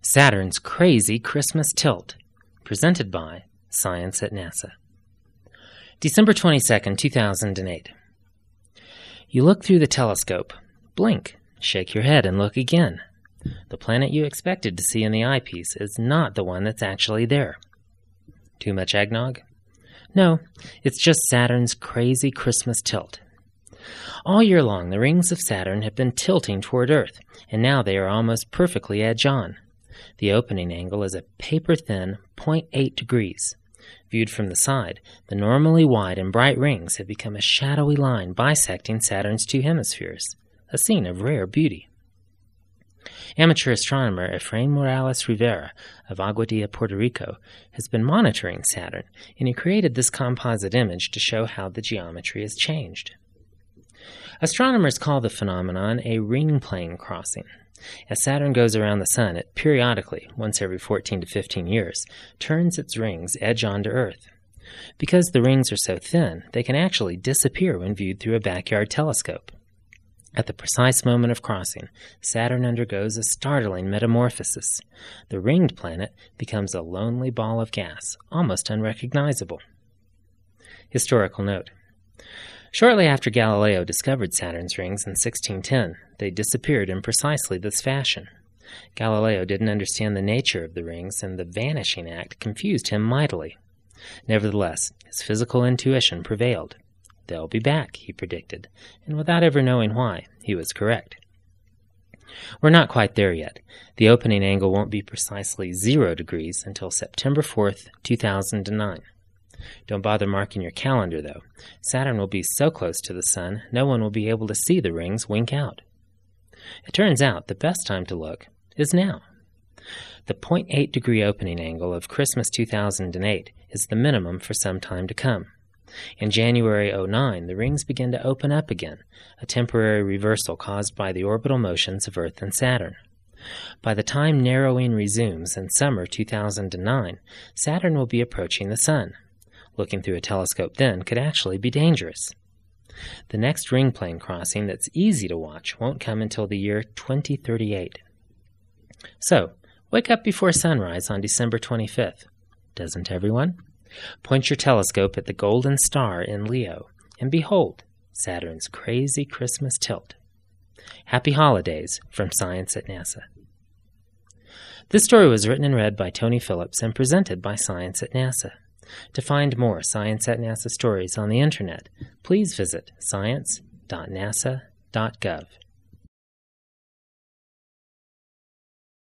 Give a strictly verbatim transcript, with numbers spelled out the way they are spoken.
Saturn's Crazy Christmas Tilt, presented by Science at NASA. December twenty-second, two thousand eight. You look through the telescope, blink, shake your head, and look again. The planet you expected to see in the eyepiece is not the one that's actually there. Too much eggnog? No, it's just Saturn's crazy Christmas tilt. All year long, the rings of Saturn have been tilting toward Earth, and now they are almost perfectly edge-on. The opening angle is a paper-thin zero point eight degrees. Viewed from the side, the normally wide and bright rings have become a shadowy line bisecting Saturn's two hemispheres, a scene of rare beauty. Amateur astronomer Efrain Morales Rivera of Aguadilla, Puerto Rico, has been monitoring Saturn, and he created this composite image to show how the geometry has changed. Astronomers call the phenomenon a ring plane crossing. As Saturn goes around the Sun, it periodically, once every fourteen to fifteen years, turns its rings edge-on to Earth. Because the rings are so thin, they can actually disappear when viewed through a backyard telescope. At the precise moment of crossing, Saturn undergoes a startling metamorphosis. The ringed planet becomes a lonely ball of gas, almost unrecognizable. Historical note. Shortly after Galileo discovered Saturn's rings in sixteen ten, they disappeared in precisely this fashion. Galileo didn't understand the nature of the rings, and the vanishing act confused him mightily. Nevertheless, his physical intuition prevailed. They'll be back, he predicted, and without ever knowing why, he was correct. We're not quite there yet. The opening angle won't be precisely zero degrees until September fourth, two thousand nine. Don't bother marking your calendar, though. Saturn will be so close to the Sun, no one will be able to see the rings wink out. It turns out the best time to look is now. The zero point eight degree opening angle of Christmas two thousand eight is the minimum for some time to come. In January oh nine, the rings begin to open up again, a temporary reversal caused by the orbital motions of Earth and Saturn. By the time narrowing resumes in summer two thousand nine, Saturn will be approaching the Sun. Looking through a telescope then could actually be dangerous. The next ring plane crossing that's easy to watch won't come until the year twenty thirty-eight. So, wake up before sunrise on December twenty-fifth. Doesn't everyone? Point your telescope at the golden star in Leo, and behold, Saturn's crazy Christmas tilt. Happy holidays from Science at NASA. This story was written and read by Tony Phillips and presented by Science at NASA. To find more Science at NASA stories on the Internet, please visit science dot nasa dot gov.